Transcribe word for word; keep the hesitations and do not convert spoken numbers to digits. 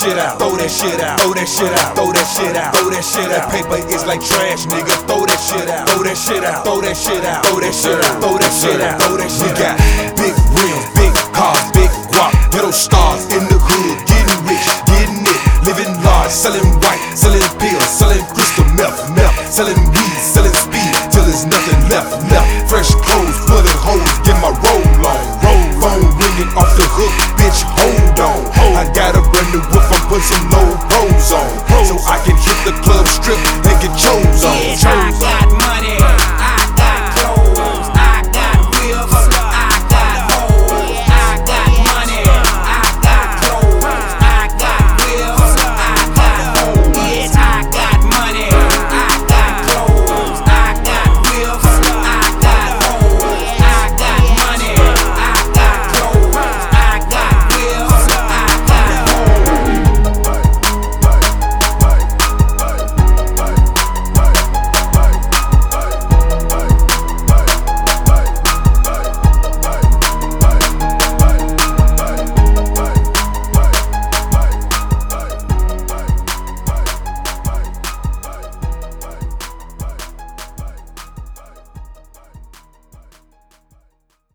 shit out, throw that shit out, throw that shit out, throw that shit out, throw that shit out. Paper is like trash, nigga. Throw that shit out, throw that shit out, throw that shit out, throw that shit out, throw that shit out, throw that shit out. We got big rims, big cars, big guap, ghetto stars in the hood, getting rich, getting it, living large, selling white, selling pills, selling crystal meth, meth, selling weed, selling speed, till there's nothing left, left. Fresh clothes, full of hoes, get my roll on, roll. Phone ringing off the hook, bitch, hold on. I got a brand new whip, I'm putting some low pros on, so I can hit the club